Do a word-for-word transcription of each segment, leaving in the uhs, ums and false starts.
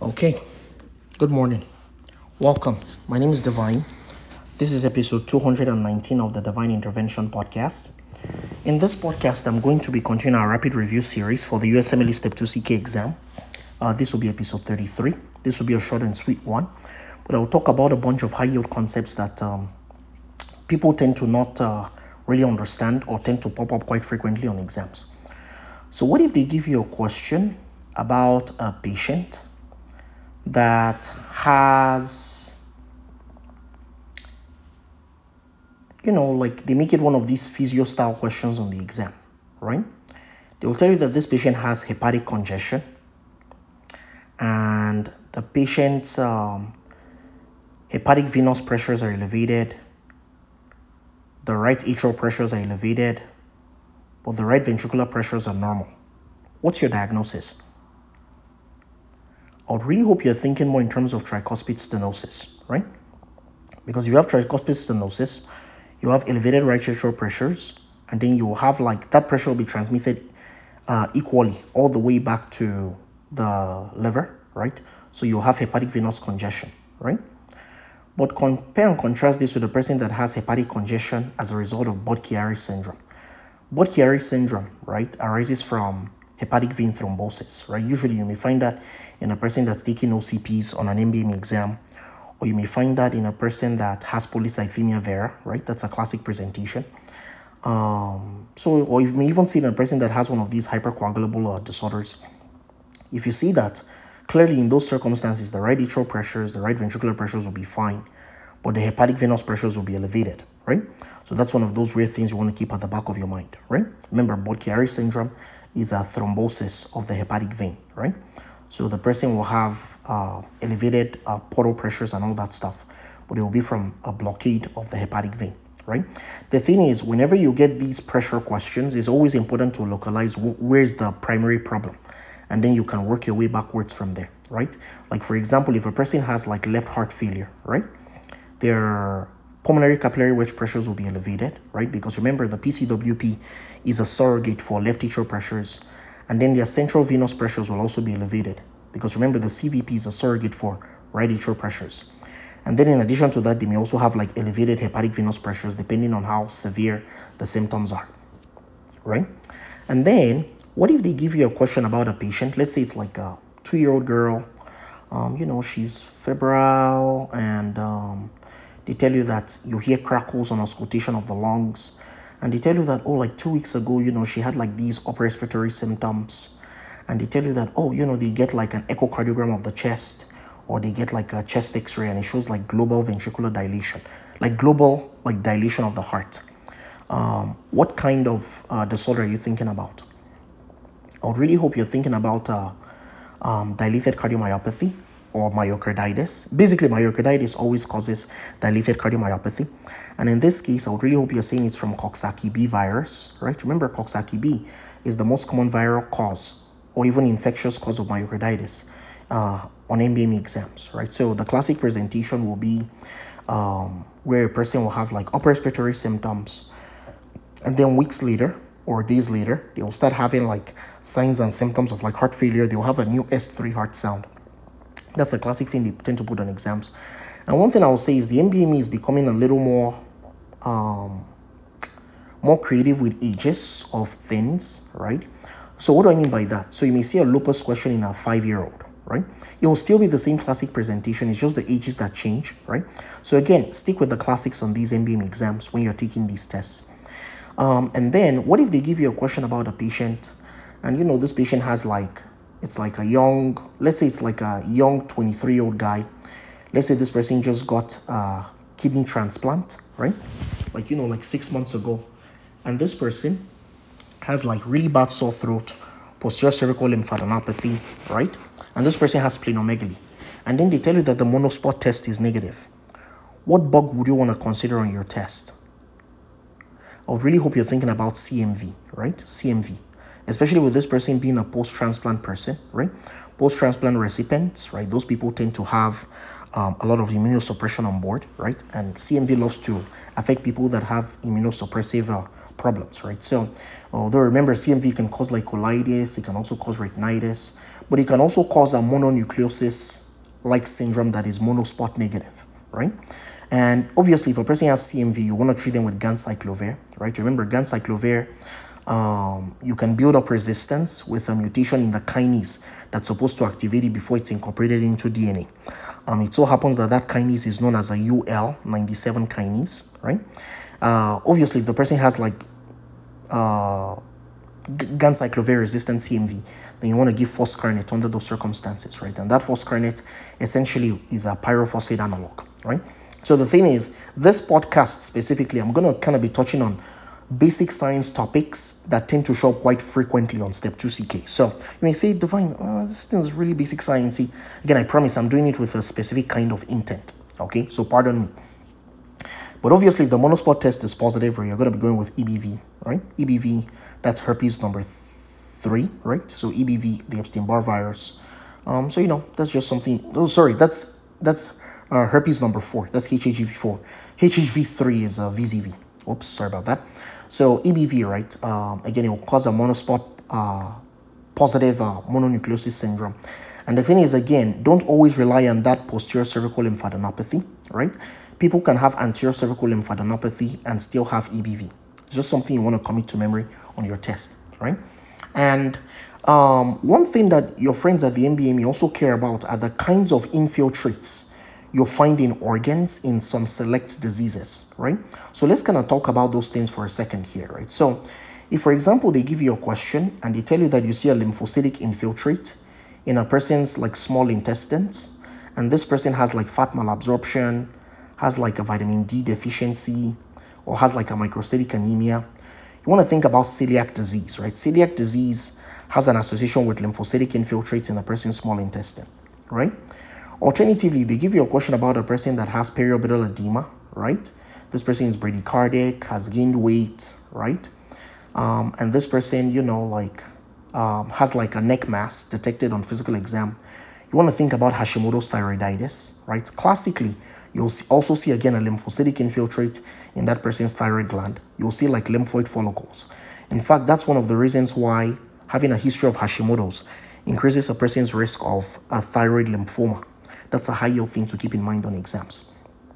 Okay, good morning. Welcome. My name is Divine. This is episode two hundred nineteen of the Divine Intervention Podcast. In this podcast, I'm going to be continuing our rapid review series for the U S M L E Step two C K exam. Uh, this will be episode thirty-three. This will be a short and sweet one, but I will talk about a bunch of high yield concepts that um, people tend to not uh, really understand or tend to pop up quite frequently on exams. So, what if they give you a question about a patient that has, you know, like they make it one of these physio style questions on the exam, right? They will tell you that this patient has hepatic congestion and the patient's um, hepatic venous pressures are elevated, the right atrial pressures are elevated, but the right ventricular pressures are normal. What's your diagnosis? I would really hope you're thinking more in terms of tricuspid stenosis, right? Because if you have tricuspid stenosis, you have elevated right atrial pressures, and then you will have like that pressure will be transmitted uh, equally all the way back to the liver, right? So you'll have hepatic venous congestion, right? But compare and contrast this with a person that has hepatic congestion as a result of Budd-Chiari syndrome. Budd-Chiari syndrome, right, arises from hepatic vein thrombosis, right? Usually you may find that in a person that's taking O C Ps on an M B M E exam, or you may find that in a person that has polycythemia vera, right? That's a classic presentation. Um, so, or you may even see in a person that has one of these hypercoagulable uh, disorders. If you see that, clearly in those circumstances, the right atrial pressures, the right ventricular pressures will be fine, but the hepatic venous pressures will be elevated, right? So that's one of those weird things you want to keep at the back of your mind, right? Remember, Budd-Chiari syndrome is a thrombosis of the hepatic vein, right? So the person will have uh, elevated uh, portal pressures and all that stuff, but it will be from a blockade of the hepatic vein, right? The thing is, whenever you get these pressure questions, it's always important to localize wh- where's the primary problem, and then you can work your way backwards from there, right? Like for example, if a person has like left heart failure, right? Their pulmonary capillary wedge pressures will be elevated, right? Because remember, the P C W P is a surrogate for left atrial pressures, and then their central venous pressures will also be elevated, because remember, the C V P is a surrogate for right atrial pressures. And then in addition to that, they may also have like elevated hepatic venous pressures depending on how severe the symptoms are, right? And then what if they give you a question about a patient? Let's say it's like a two-year-old girl, um, you know, she's febrile, and um, they tell you that you hear crackles on auscultation of the lungs, and they tell you that, oh, like two weeks ago, you know, she had like these upper respiratory symptoms, and they tell you that, oh, you know, they get like an echocardiogram of the chest, or they get like a chest x-ray and it shows like global ventricular dilation, like global like dilation of the heart. Um, what kind of uh, disorder are you thinking about? I would really hope you're thinking about uh, um, dilated cardiomyopathy or myocarditis. Basically, myocarditis always causes dilated cardiomyopathy. And in this case, I would really hope you're saying it's from Coxsackie B virus, right? Remember, Coxsackie B is the most common viral cause or even infectious cause of myocarditis uh, on M B M E exams, right? So the classic presentation will be um, where a person will have like upper respiratory symptoms, and then weeks later or days later, they will start having like signs and symptoms of like heart failure. They will have a new S three heart sound. That's a classic thing they tend to put on exams. And one thing I will say is the M B M E is becoming a little more um, more creative with ages of things, right? So what do I mean by that? So you may see a lupus question in a five-year-old, right? It will still be the same classic presentation. It's just the ages that change, right? So again, stick with the classics on these M B M E exams when you're taking these tests. Um, and then what if they give you a question about a patient, and you know this patient has like, it's like a young, let's say it's like a young twenty-three year old guy. Let's say this person just got a kidney transplant, right? Like, you know, like six months ago. And this person has like really bad sore throat, posterior cervical lymphadenopathy, right? And this person has splenomegaly. And then they tell you that the monospot test is negative. What bug would you want to consider on your test? I would really hope you're thinking about C M V, right? C M V, especially with this person being a post-transplant person, right? Post-transplant recipients, right? Those people tend to have um, a lot of immunosuppression on board, right? And C M V loves to affect people that have immunosuppressive uh, problems, right? So, although remember C M V can cause like colitis, it can also cause retinitis, but it can also cause a mononucleosis-like syndrome that is monospot negative, right? And obviously, if a person has C M V, you want to treat them with ganciclovir, right? Remember, ganciclovir, um, you can build up resistance with a mutation in the kinase that's supposed to activate it before it's incorporated into D N A. Um, it so happens that that kinase is known as a U L ninety-seven kinase, right? Uh, obviously, if the person has like uh, ganciclovir resistant C M V, then you want to give foscarnet under those circumstances, right? And that foscarnet essentially is a pyrophosphate analog, right? So the thing is, this podcast specifically, I'm going to kind of be touching on basic science topics that tend to show up quite frequently on step two C K. So you may say, Divine, oh, this thing is really basic sciencey. Again, I promise I'm doing it with a specific kind of intent. Okay, so pardon me. But obviously, if the monospot test is positive, you're going to be going with E B V, right? E B V, that's herpes number three, right? So E B V, the Epstein-Barr virus. Um, so you know, that's just something. Oh, sorry, that's that's uh, herpes number four. That's H H V four. H H V three is uh, V Z V. Oops, sorry about that. So E B V, right? Um, again, it will cause a monospot uh, positive uh, mononucleosis syndrome. And the thing is, again, don't always rely on that posterior cervical lymphadenopathy, right? People can have anterior cervical lymphadenopathy and still have E B V. It's just something you want to commit to memory on your test, right? And um, one thing that your friends at the M B M E also care about are the kinds of infiltrates you'll find in organs in some select diseases, right? So let's kind of talk about those things for a second here, right? So if, for example, they give you a question and they tell you that you see a lymphocytic infiltrate in a person's like small intestines, and this person has like fat malabsorption, has like a vitamin D deficiency, or has like a microcytic anemia, you want to think about celiac disease, right? Celiac disease has an association with lymphocytic infiltrates in a person's small intestine, right? Alternatively, they give you a question about a person that has periorbital edema, right? This person is bradycardic, has gained weight, right? Um, and this person, you know, like um, has like a neck mass detected on physical exam. You want to think about Hashimoto's thyroiditis, right? Classically, you'll also see again a lymphocytic infiltrate in that person's thyroid gland. You'll see like lymphoid follicles. In fact, that's one of the reasons why having a history of Hashimoto's increases a person's risk of a thyroid lymphoma. That's a high yield thing to keep in mind on exams.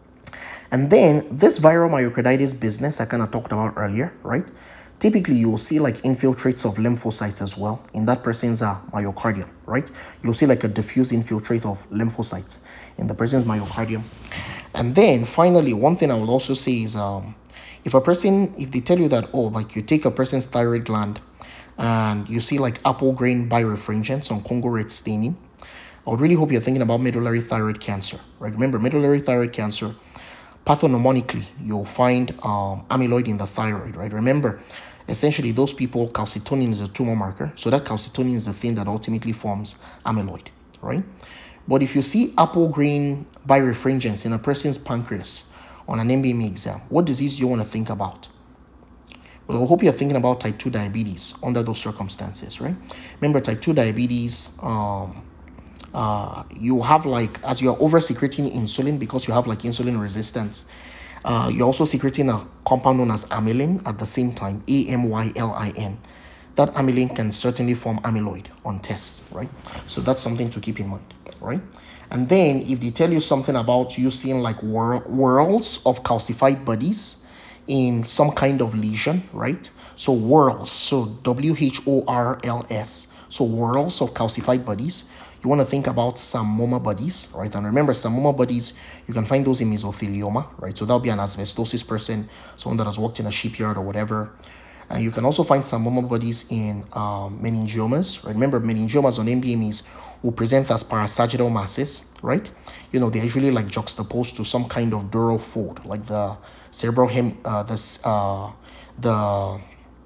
And then this viral myocarditis business I kind of talked about earlier, right? Typically, you will see like infiltrates of lymphocytes as well in that person's uh, myocardium, right? You'll see like a diffuse infiltrate of lymphocytes in the person's myocardium. And then finally, one thing I will also say is um, if a person, if they tell you that, oh, like you take a person's thyroid gland and you see like apple grain birefringence on Congo red staining, I would really hope you're thinking about medullary thyroid cancer, right? Remember, medullary thyroid cancer, pathognomically, you'll find um, amyloid in the thyroid, right? Remember, essentially, those people, calcitonin is a tumor marker. So that calcitonin is the thing that ultimately forms amyloid, right? But if you see apple green birefringence in a person's pancreas on an M B M E exam, what disease do you want to think about? Well, I hope you're thinking about type two diabetes under those circumstances, right? Remember, type two diabetes, um, uh, you have like, as you're over secreting insulin because you have like insulin resistance, uh, you're also secreting a compound known as amylin at the same time, A M Y L I N. That amylin can certainly form amyloid on tests, right? So that's something to keep in mind, right? And then if they tell you something about you seeing like whir- whirls of calcified bodies in some kind of lesion, right? So whorls, so W H O R L S, so whorls of calcified bodies. You want to think about Samoma bodies, right? And remember, Samoma bodies, you can find those in mesothelioma, right? So that'll be an asbestosis person, someone that has worked in a shipyard or whatever. And you can also find Samoma bodies in um, meningiomas, right? Remember, meningiomas on M B M Es will present as parasagittal masses, right? You know, they're usually like juxtaposed to some kind of dural fold, like the cerebral hem, uh, this, uh, the,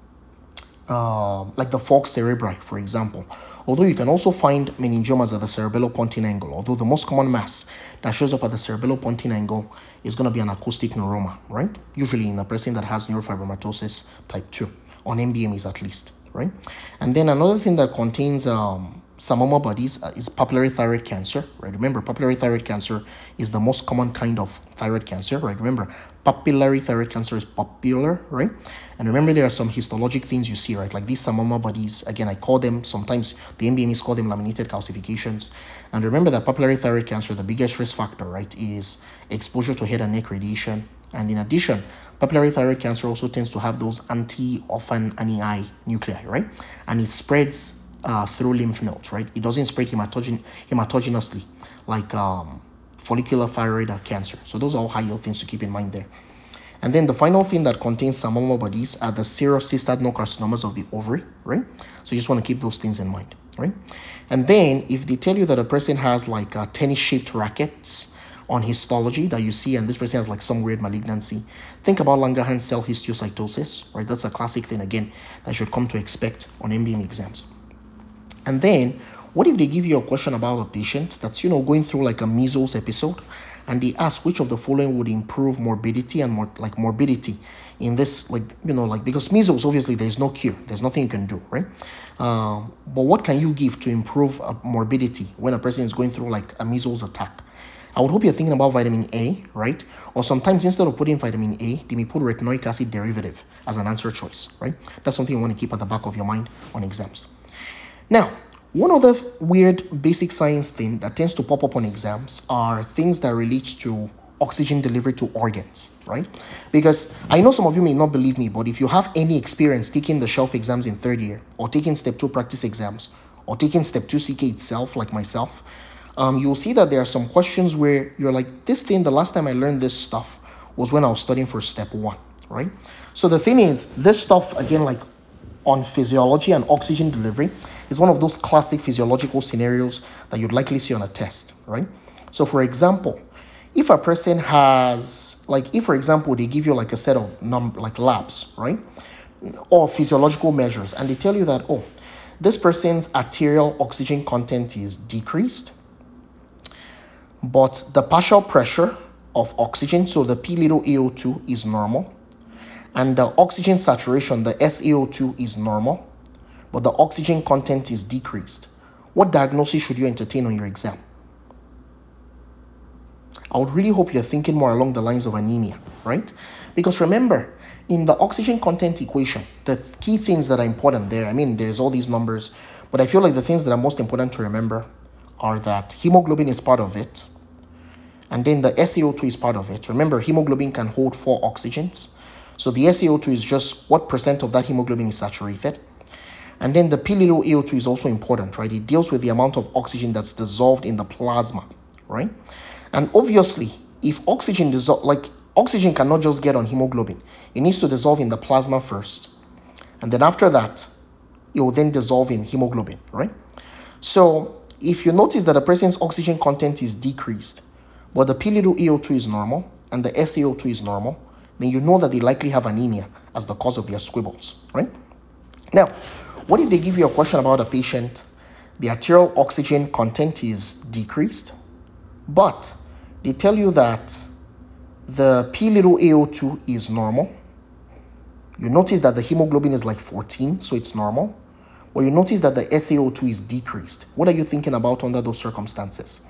uh, like the falx cerebri, for example. Although you can also find meningiomas at the cerebellopontine angle, although the most common mass that shows up at the cerebellopontine angle is going to be an acoustic neuroma, right? Usually in a person that has neurofibromatosis type two, on M B M Es at least, right? And then another thing that contains um, Samoma bodies uh, is papillary thyroid cancer, right? Remember, papillary thyroid cancer is the most common kind of thyroid cancer, right? Remember, papillary thyroid cancer is popular, right? And remember, there are some histologic things you see, right? Like these Samoma bodies, again, I call them, sometimes the M B M Es call them laminated calcifications. And remember that papillary thyroid cancer, the biggest risk factor, right, is exposure to head and neck radiation. And in addition, papillary thyroid cancer also tends to have those anti-orphan ani nuclei, right? And it spreads uh, through lymph nodes, right? It doesn't spread hematogen hematogenously like um, follicular thyroid cancer. So those are all high yield things to keep in mind there. And then the final thing that contains Samoma bodies are the serous cystadenocarcinomas of the ovary, right? So you just want to keep those things in mind, right? And then if they tell you that a person has like uh, tennis-shaped rackets on histology that you see, and this person has like some weird malignancy, think about Langerhans cell histiocytosis, right? That's a classic thing, again, that you should come to expect on M B M exams. And then what if they give you a question about a patient that's, you know, going through like a measles episode, and they ask which of the following would improve morbidity and more like morbidity in this, like, you know, like, because measles, obviously there's no cure, there's nothing you can do, right? Um, but what can you give to improve uh, morbidity when a person is going through like a measles attack? I would hope you're thinking about vitamin A, right? Or sometimes instead of putting vitamin A, they may put retinoic acid derivative as an answer choice, right? That's something you want to keep at the back of your mind on exams. Now, one other weird basic science thing that tends to pop up on exams are things that relate to oxygen delivery to organs, right? Because I know some of you may not believe me, but if you have any experience taking the shelf exams in third year, or taking step two practice exams, or taking step two C K itself, like myself, um, you'll see that there are some questions where you're like, this thing, the last time I learned this stuff was when I was studying for step one, right? So the thing is, this stuff, again, like on physiology and oxygen delivery, is one of those classic physiological scenarios that you'd likely see on a test, right? So for example, if a person has, like, if for example, they give you like a set of num like labs, right? Or physiological measures, and they tell you that, oh, this person's arterial oxygen content is decreased, but the partial pressure of oxygen, so the P little A O two, is normal, and the oxygen saturation, the S A O two, is normal, but the oxygen content is decreased. What diagnosis should you entertain on your exam? I would really hope you're thinking more along the lines of anemia, right? Because remember, in the oxygen content equation, the key things that are important there, I mean, there's all these numbers, but I feel like the things that are most important to remember are that hemoglobin is part of it, and then the S A O two is part of it. Remember, hemoglobin can hold four oxygens, so the S A O two is just what percent of that hemoglobin is saturated. And then the P little A O two is also important, right? It deals with the amount of oxygen that's dissolved in the plasma, right? And obviously, if oxygen dissolve, like oxygen cannot just get on hemoglobin, it needs to dissolve in the plasma first, and then after that, it will then dissolve in hemoglobin, right? So if you notice that a person's oxygen content is decreased, but the P little A O two is normal and the S A O two is normal, then you know that they likely have anemia as the cause of their squibbles, right? Now, what if they give you a question about a patient, the arterial oxygen content is decreased, but they tell you that the P little A O two is normal. You notice that the hemoglobin is like fourteen, so it's normal. But you notice that the S A O two is decreased. What are you thinking about under those circumstances?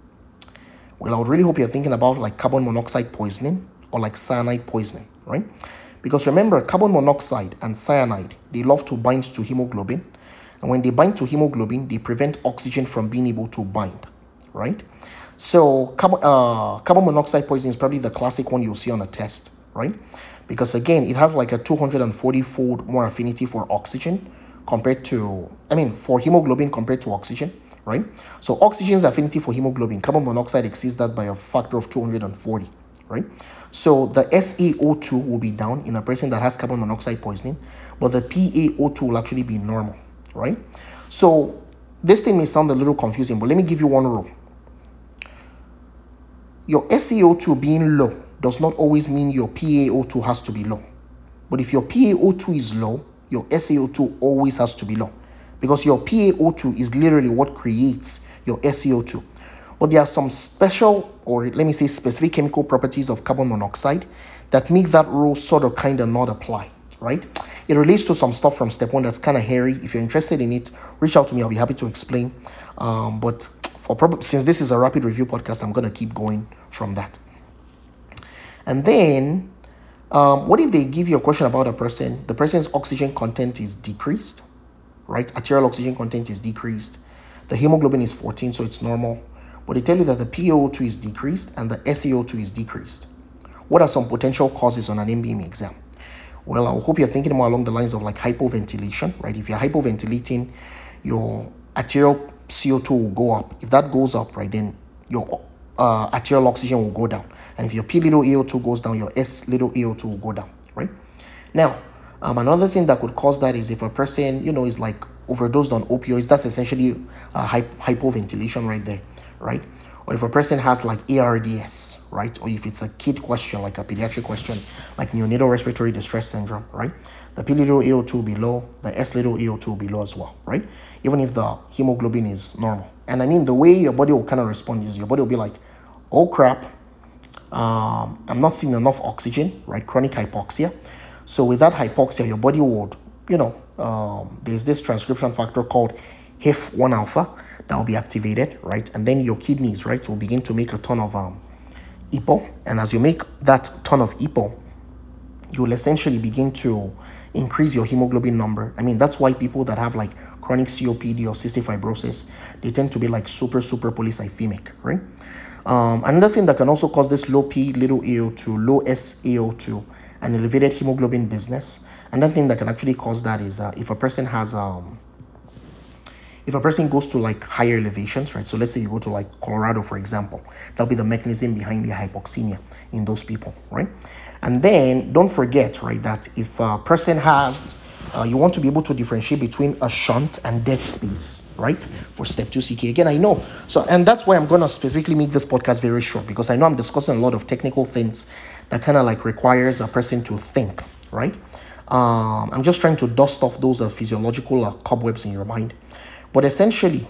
Well, I would really hope you're thinking about like carbon monoxide poisoning or like cyanide poisoning, right? Because remember, carbon monoxide and cyanide, they love to bind to hemoglobin. And when they bind to hemoglobin, they prevent oxygen from being able to bind, right? So carbon, uh, carbon monoxide poisoning is probably the classic one you'll see on a test, right? Because again, it has like a two hundred forty fold more affinity for oxygen compared to, I mean, for hemoglobin compared to oxygen, right? So oxygen's affinity for hemoglobin, carbon monoxide exceeds that by a factor of two hundred forty, right? So the S A O two will be down in a person that has carbon monoxide poisoning, but the P A O two will actually be normal, right? So this thing may sound a little confusing, but let me give you one rule. Your S A O two being low does not always mean your P A O two has to be low. But if your P A O two is low, your S A O two always has to be low, because your P A O two is literally what creates your S A O two. But there are some special, or let me say specific chemical properties of carbon monoxide that make that rule sort of kind of not apply, right? it relates to some stuff from step one that's kind of hairy. If you're interested in it, reach out to me. I'll be happy to explain. Um, but for prob- since this is a rapid review podcast, I'm going to keep going from that. And then, um, what if they give you a question about a person? The person's oxygen content is decreased, right? Arterial oxygen content is decreased. The hemoglobin is fourteen, so it's normal. But they tell you that the P A O two is decreased and the S A O two is decreased. What are some potential causes on an M B M E exam? Well, I hope you're thinking more along the lines of like hypoventilation, right? If you're hypoventilating, your arterial C O two will go up. If that goes up, right, then your uh, arterial oxygen will go down. And if your P little A O two goes down, your S little A O two will go down, right? Now, um, another thing that could cause that is if a person, you know, is like overdosed on opioids, that's essentially uh, hypoventilation right there, right? Or if a person has like A R D S, right? Or if it's a kid question, like a pediatric question, like neonatal respiratory distress syndrome, right? The P little A O two will be low, the S little A O two will be low as well, right? Even if the hemoglobin is normal. And I mean, the way your body will kind of respond is your body will be like, oh crap, um, I'm not seeing enough oxygen, right? Chronic hypoxia. So with that hypoxia, your body would, you know, um, there's this transcription factor called H I F one alpha that will be activated, right? And then your kidneys, right, will begin to make a ton of um, E P O. And as you make that ton of E P O, you will essentially begin to increase your hemoglobin number. I mean, that's why people that have like chronic C O P D or cystic fibrosis, they tend to be like super, super polycythemic, right? Um, another thing that can also cause this low P little A O two, low S A O two, and elevated hemoglobin business. Another thing that can actually cause that is uh, if a person has um if a person goes to like higher elevations, right? So let's say you go to like Colorado, for example, that'll be the mechanism behind the hypoxemia in those people, right? And then don't forget, right, that if a person has uh, you want to be able to differentiate between a shunt and dead space, right? For step two C K. Again, I know. So, and that's why I'm going to specifically make this podcast very short, because I know I'm discussing a lot of technical things that kind of like requires a person to think, right? Um, I'm just trying to dust off those uh, physiological uh, cobwebs in your mind. But essentially,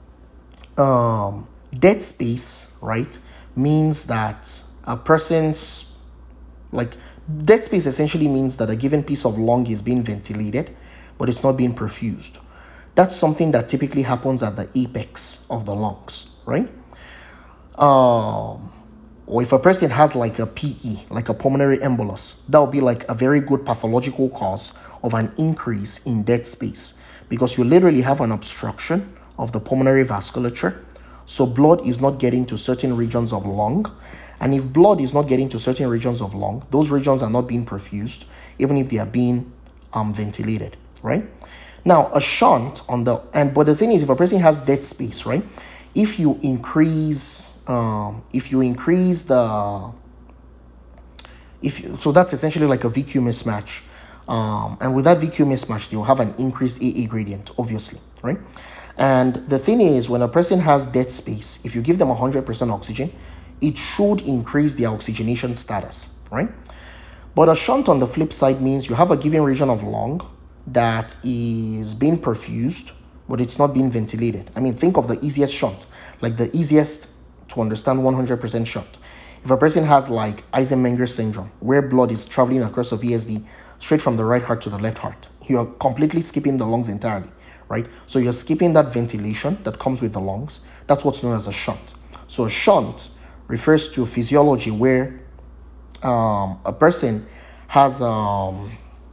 um, dead space, right, means that a person's like dead space essentially means that a given piece of lung is being ventilated, but it's not being perfused. That's something that typically happens at the apex of the lungs, right? Um, or if a person has like a P E, like a pulmonary embolus, that would be like a very good pathological cause of an increase in dead space, because you literally have an obstruction of the pulmonary vasculature. So blood is not getting to certain regions of lung. And if blood is not getting to certain regions of lung, those regions are not being perfused, even if they are being um, ventilated, right? Now, a shunt on the, and but the thing is, if a person has dead space, right? If you increase, um, if you increase the, if you, so that's essentially like a V Q mismatch. Um, and with that V Q mismatch, you'll have an increased A A gradient, obviously, right? And the thing is, when a person has dead space, if you give them one hundred percent oxygen, it should increase their oxygenation status, right? But a shunt on the flip side means you have a given region of lung that is being perfused, but it's not being ventilated. I mean, think of the easiest shunt, like the easiest to understand one hundred percent shunt. If a person has like Eisenmenger syndrome, where blood is traveling across a V S D straight from the right heart to the left heart, you're completely skipping the lungs entirely, right? So you're skipping that ventilation that comes with the lungs. That's what's known as a shunt. So a shunt refers to physiology where um, a person has um,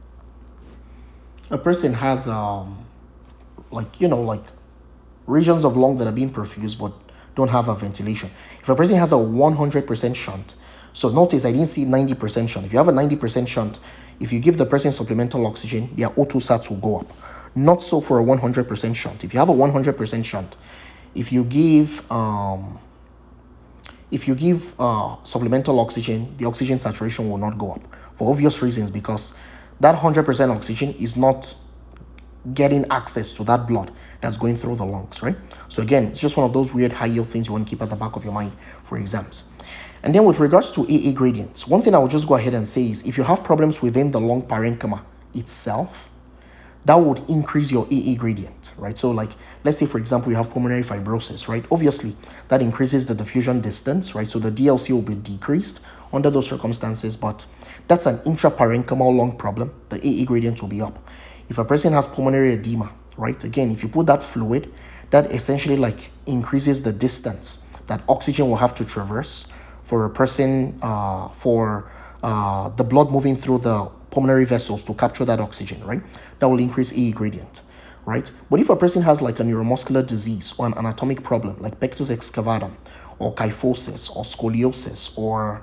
a person has um, like you know like regions of lung that are being perfused but don't have a ventilation. If a person has a one hundred percent shunt, so notice I didn't see ninety percent shunt. If you have a ninety percent shunt, if you give the person supplemental oxygen, their O two sats will go up. Not so for a one hundred percent shunt. If you have a one hundred percent shunt, if you give um, if you give uh, supplemental oxygen, the oxygen saturation will not go up for obvious reasons, because that one hundred percent oxygen is not getting access to that blood that's going through the lungs, right? So again, it's just one of those weird high yield things you want to keep at the back of your mind for exams. And then with regards to A A gradients, one thing I will just go ahead and say is if you have problems within the lung parenchyma itself, that would increase your A A gradient, right? So like, let's say for example, you have pulmonary fibrosis, right? Obviously that increases the diffusion distance, right? So the D L C will be decreased under those circumstances, but that's an intraparenchymal lung problem. The A A gradient will be up. If a person has pulmonary edema, right? Again, if you put that fluid, that essentially like increases the distance that oxygen will have to traverse for a person, uh, for uh, the blood moving through the pulmonary vessels to capture that oxygen, right? That will increase A E gradient, right? But if a person has like a neuromuscular disease or an anatomic problem like pectus excavatum or kyphosis or scoliosis or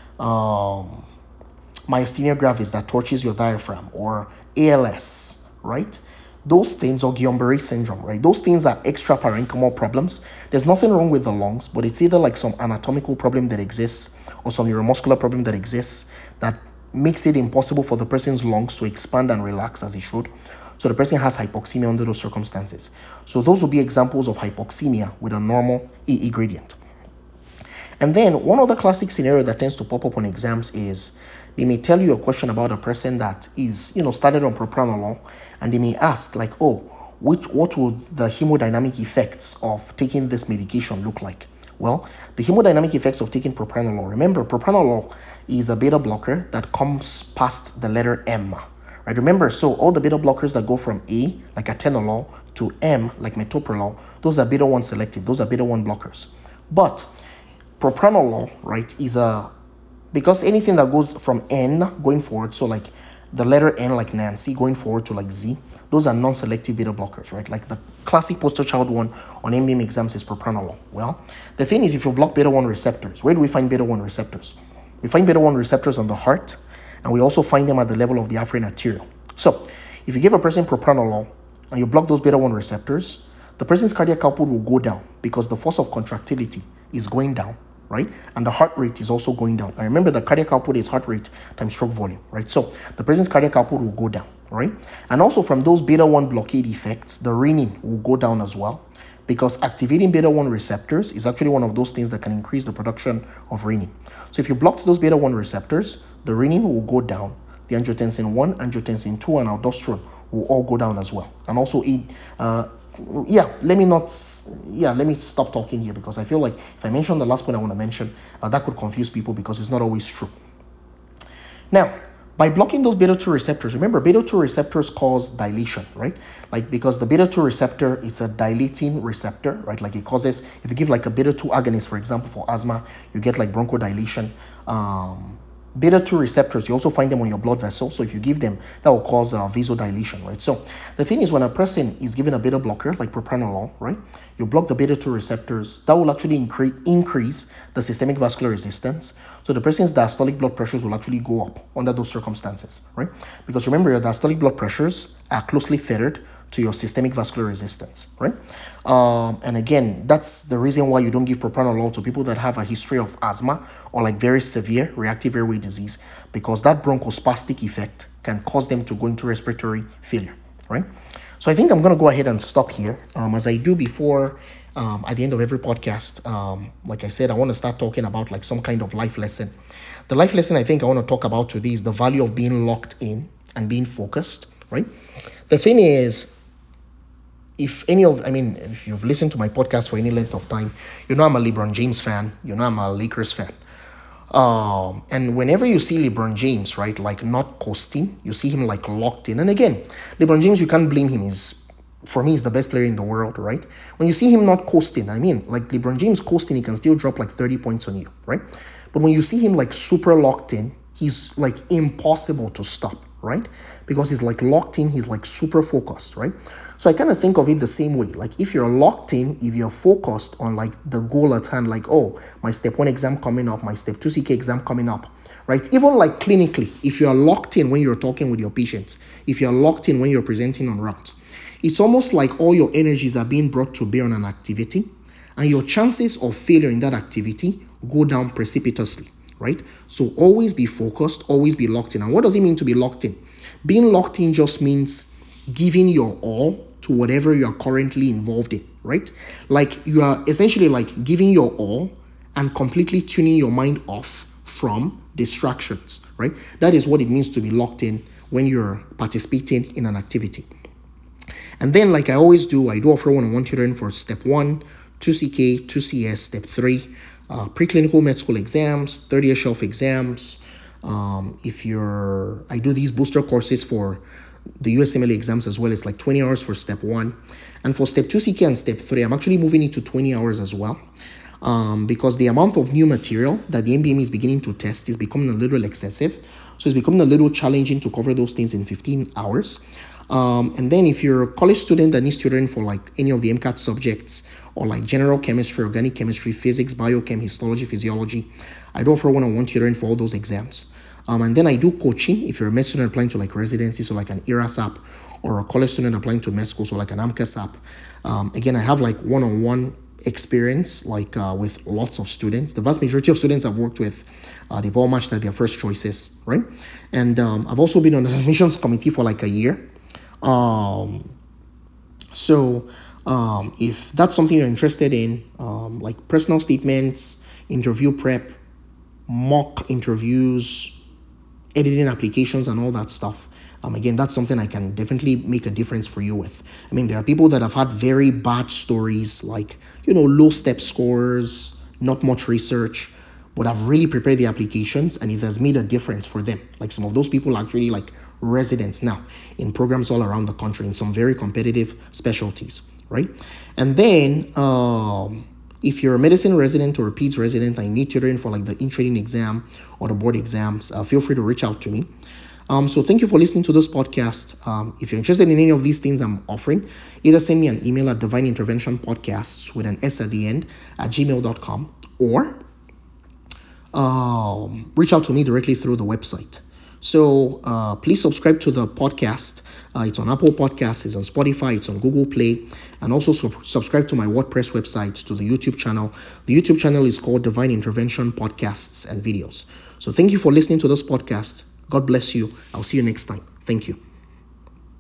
um, myasthenia gravis that torches your diaphragm or A L S, right? Those things, or Guillain-Barré syndrome, right? Those things are extra parenchymal problems. There's nothing wrong with the lungs, but it's either like some anatomical problem that exists or some neuromuscular problem that exists that makes it impossible for the person's lungs to expand and relax as it should. So the person has hypoxemia under those circumstances. So those will be examples of hypoxemia with a normal A E gradient. And then one other classic scenario that tends to pop up on exams is they may tell you a question about a person that is, you know, started on propranolol, and they may ask like, oh, which what would the hemodynamic effects of taking this medication look like? Well, the hemodynamic effects of taking propranolol, remember, propranolol is a beta blocker that comes past the letter M, right? Remember, so all the beta blockers that go from A, like atenolol, to M, like metoprolol, those are beta one selective, those are beta one blockers. But propranolol, right, is a, because anything that goes from N going forward, so like the letter N like Nancy going forward to like Z, those are non-selective beta blockers, right? Like the classic poster child one on M B M exams is propranolol. Well, the thing is, if you block beta one receptors, where do we find beta one receptors? We find beta one receptors on the heart, and we also find them at the level of the afferent arteriole. So if you give a person propranolol and you block those beta one receptors, the person's cardiac output will go down because the force of contractility is going down, right? And the heart rate is also going down. And remember, the cardiac output is heart rate times stroke volume, right? So the person's cardiac output will go down, right? And also from those beta one blockade effects, the renin will go down as well, because activating beta one receptors is actually one of those things that can increase the production of renin. So if you block those beta one receptors, the renin will go down. The angiotensin one, angiotensin two, and aldosterone will all go down as well. And also, uh, yeah, let me not, yeah, let me stop talking here, because I feel like if I mention the last point I want to mention, uh, that could confuse people because it's not always true. Now, by blocking those beta two receptors, remember, beta two receptors cause dilation, right? Like, because the beta two receptor, it's a dilating receptor, right? Like it causes, if you give like a beta two agonist, for example, for asthma, you get like bronchodilation. Um, beta two receptors, you also find them on your blood vessels. So if you give them, that will cause uh, vasodilation, right? So the thing is, when a person is given a beta blocker, like propranolol, right? You block the beta two receptors, that will actually increase increase the systemic vascular resistance. So the person's diastolic blood pressures will actually go up under those circumstances, right? Because remember, your diastolic blood pressures are closely fettered to your systemic vascular resistance, right? Um, and again, that's the reason why you don't give propranolol to people that have a history of asthma or like very severe reactive airway disease, because that bronchospastic effect can cause them to go into respiratory failure, right? So I think I'm going to go ahead and stop here. Um, as I do before, um, at the end of every podcast, um, like I said, I want to start talking about like some kind of life lesson. The life lesson I think I want to talk about today is the value of being locked in and being focused, right? The thing is, if any of, I mean, if you've listened to my podcast for any length of time, you know I'm a LeBron James fan, you know I'm a Lakers fan. Um, and whenever you see LeBron James, right, like not coasting, you see him like locked in. And again, LeBron James, you can't blame him. He's, for me, he's the best player in the world, right? When you see him not coasting, I mean, like LeBron James coasting, he can still drop like thirty points on you, right? But when you see him like super locked in, he's like impossible to stop, right? Because he's like locked in, he's like super focused, right? So I kind of think of it the same way. Like if you're locked in, if you're focused on like the goal at hand, like, oh, my step one exam coming up, my step two C K exam coming up, right? Even like clinically, if you're locked in when you're talking with your patients, if you're locked in when you're presenting on route, it's almost like all your energies are being brought to bear on an activity, and your chances of failure in that activity go down precipitously, right? So always be focused, always be locked in. And what does it mean to be locked in? Being locked in just means giving your all to whatever you are currently involved in, right? Like you are essentially like giving your all and completely tuning your mind off from distractions, right? That is what it means to be locked in when you're participating in an activity. And then, like I always do, I do offer one-on-one tutoring for step one, two C K, two C S, step three, uh, preclinical med school exams, third-year shelf exams. Um, if you're, I do these booster courses for the U S M L E exams as well. It's like twenty hours for step one. And for step two C K and step three, I'm actually moving it to twenty hours as well. Um, because the amount of new material that the M B M is beginning to test is becoming a little excessive. So it's becoming a little challenging to cover those things in fifteen hours. Um, and then if you're a college student that needs tutoring for like any of the MCAT subjects or like general chemistry, organic chemistry, physics, biochem, histology, physiology, I do offer one-on-one tutoring for all those exams. Um, and then I do coaching if you're a med student applying to like residency, so like an E R A S A P, or a college student applying to med school, so like an AMCAS app. Um, again, I have like one-on-one experience like uh, with lots of students. The vast majority of students I've worked with, uh, they've all matched at their first choices, right? And um, I've also been on the admissions committee for like a year. Um, so um, if that's something you're interested in, um, like personal statements, interview prep, mock interviews, editing applications and all that stuff, um, again, that's something I can definitely make a difference for you with. I mean, there are people that have had very bad stories, like, you know, low step scores, not much research, but have really prepared the applications and it has made a difference for them. Like some of those people are actually like residents now in programs all around the country in some very competitive specialties, right? And then um, if you're a medicine resident or a peds resident and you need tutoring for like the in-training exam or the board exams, uh, feel free to reach out to me. Um, so thank you for listening to this podcast. Um, if you're interested in any of these things I'm offering, either send me an email at Divine Intervention Podcasts with an S at the end at gmail dot com, or um, reach out to me directly through the website. So uh, please subscribe to the podcast. Uh, it's on Apple Podcasts, it's on Spotify, it's on Google Play, and also sub- subscribe to my WordPress website, to the YouTube channel. The YouTube channel is called Divine Intervention Podcasts and Videos. So thank you for listening to this podcast. God bless you. I'll see you next time. Thank you.